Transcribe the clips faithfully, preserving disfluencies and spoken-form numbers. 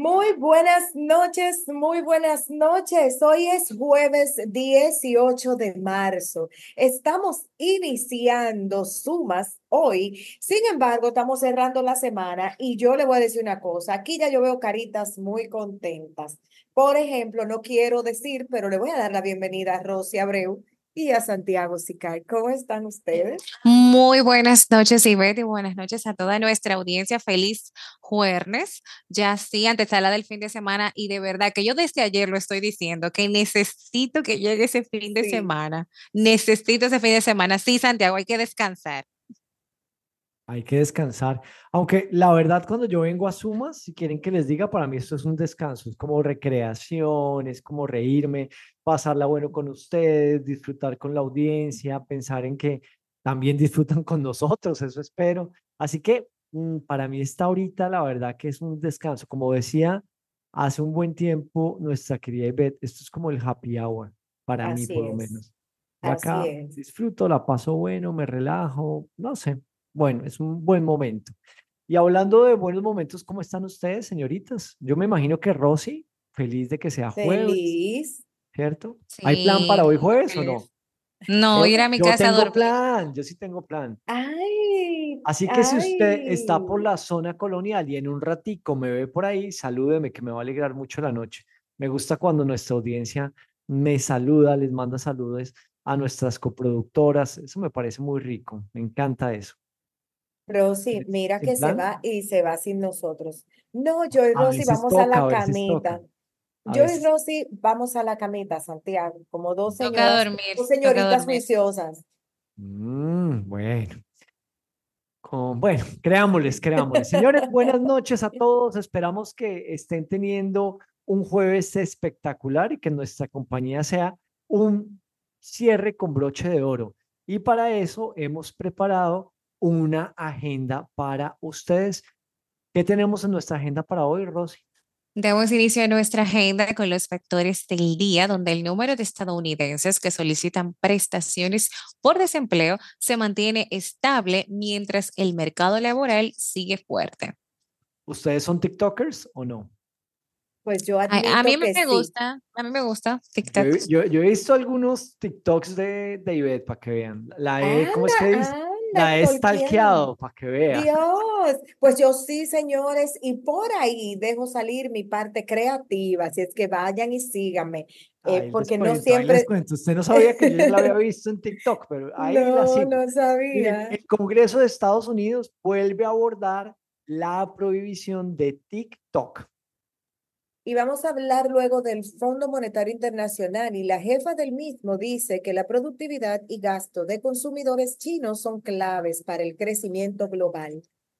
Muy buenas noches, muy buenas noches. Hoy es jueves dieciocho de marzo. Estamos iniciando sumas hoy. Sin embargo, estamos cerrando la semana y yo le voy a decir una cosa. Aquí ya yo veo caritas muy contentas. Por ejemplo, no quiero decir, pero le voy a dar la bienvenida a Rosy Abreu y a Santiago Sicay. ¿Cómo están ustedes? Muy buenas noches, Ivette, y buenas noches a toda nuestra audiencia. Feliz jueves, ya sí, antesala del fin de semana, y de verdad que yo desde ayer lo estoy diciendo, que necesito que llegue ese fin de Sí. semana. Necesito ese fin de semana. Sí, Santiago, hay que descansar. Hay que descansar. Aunque la verdad, cuando yo vengo a Sumas, si quieren que les diga, para mí esto es un descanso, es como recreación, es como reírme, pasarla bueno con ustedes, disfrutar con la audiencia, pensar en que también disfrutan con nosotros, eso espero. Así que mm, para mí esta ahorita, la verdad que es un descanso. Como decía hace un buen tiempo nuestra querida Ivette, esto es como el happy hour, para mí Así por lo es, menos. Yo así acá es. disfruto, la paso bueno, me relajo, no sé. Bueno, es un buen momento. Y hablando de buenos momentos, ¿cómo están ustedes, señoritas? Yo me imagino que Rosy, feliz de que sea jueves, Feliz. ¿cierto? ¿Hay plan Sí, para hoy jueves o feliz. no? No, Yo, ir a mi yo casa a tengo dormir. plan, yo sí tengo plan. Ay, Así que si usted está por ay. la zona colonial y en un ratico me ve por ahí, salúdeme, que me va a alegrar mucho la noche. Me gusta cuando nuestra audiencia me saluda, les manda saludos a nuestras coproductoras. Eso me parece muy rico, me encanta eso. Rosy, mira ¿Sin que se plan? va y se va sin nosotros. No, yo y A Rosy veces vamos a toca, la a veces toca. camita. A Yo y veces. Rosy vamos a la camita, Santiago, como dos Toca señoras, dormir, dos toca señoritas dormir. juiciosas. Mm, bueno, con- bueno, creámosles, creámosles. Señores, buenas noches a todos. Esperamos que estén teniendo un jueves espectacular y que nuestra compañía sea un cierre con broche de oro. Y para eso hemos preparado una agenda para ustedes. ¿Qué tenemos en nuestra agenda para hoy, Rosy? Damos inicio a nuestra agenda con los factores del día, donde el número de estadounidenses que solicitan prestaciones por desempleo se mantiene estable mientras el mercado laboral sigue fuerte. ¿Ustedes son TikTokers o no? Pues yo A, a mí admito que me sí. gusta, a mí me gusta Yo, TikTok. he- yo, yo he visto algunos TikToks de, de Ivette para que vean. La he, ¿cómo es Anda, que dice? anda, La he stalkeando. stalkeado para que vea. Dios, pues yo sí, señores, y por ahí dejo salir mi parte creativa, así es que vayan y síganme, eh, Ahí les porque no cuento, ahí les siempre, cuento. Usted no sabía que yo ya la había visto en TikTok, pero ahí la no, sigo. no Miren, sabía. el Congreso de Estados Unidos vuelve a abordar la prohibición de TikTok. Y vamos a hablar luego del Fondo Monetario Internacional y la jefa del mismo dice que la productividad y gasto de consumidores chinos son claves para el crecimiento global.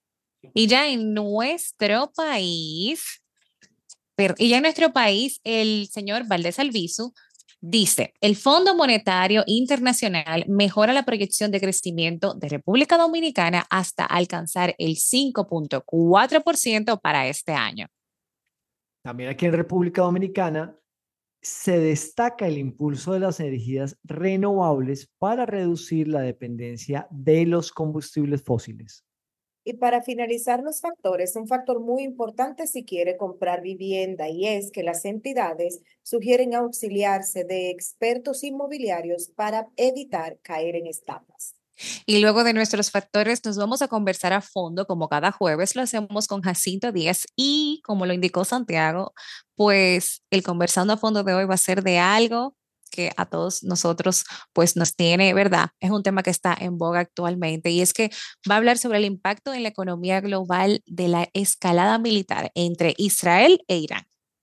Y ya en nuestro país, pero, y ya en nuestro país, el señor Valdés Albizu dice, el Fondo Monetario Internacional mejora la proyección de crecimiento de República Dominicana hasta alcanzar el cinco punto cuatro por ciento para este año. También aquí en República Dominicana se destaca el impulso de las energías renovables para reducir la dependencia de los combustibles fósiles. Y para finalizar los factores, un factor muy importante si quiere comprar vivienda y es que las entidades sugieren auxiliarse de expertos inmobiliarios para evitar caer en estafas. Y luego de nuestros factores nos vamos a conversar a fondo, como cada jueves lo hacemos con Jacinto Díaz y como lo indicó Santiago, pues el conversando a fondo de hoy va a ser de algo que a todos nosotros pues nos tiene, ¿verdad? Es un tema que está en boga actualmente y es que va a hablar sobre el impacto en la economía global de la escalada militar entre Israel e Irán.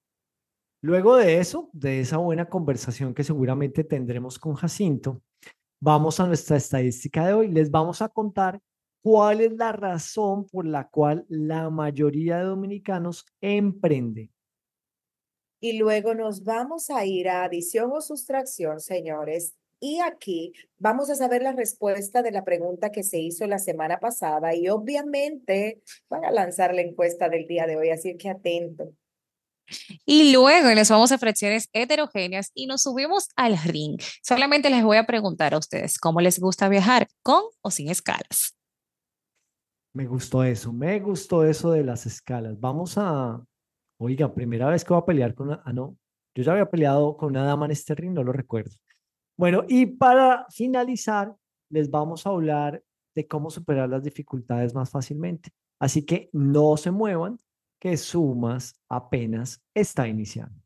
Luego de eso, de esa buena conversación que seguramente tendremos con Jacinto, vamos a nuestra estadística de hoy. Les vamos a contar cuál es la razón por la cual la mayoría de dominicanos emprende. Y luego nos vamos a ir a adición o sustracción, señores. Y aquí vamos a saber la respuesta de la pregunta que se hizo la semana pasada y obviamente van a lanzar la encuesta del día de hoy, así que atento. Y luego nos vamos a fracciones heterogéneas y nos subimos al ring. Solamente les voy a preguntar a ustedes cómo les gusta viajar, con o sin escalas. Me gustó eso, me gustó eso de las escalas. Vamos a, Oiga, primera vez que voy a pelear con una... Ah, no, yo ya había peleado con una dama en este ring, no lo recuerdo. Bueno, y para finalizar, les vamos a hablar de cómo superar las dificultades más fácilmente. Así que no se muevan, que Sumas apenas está iniciando.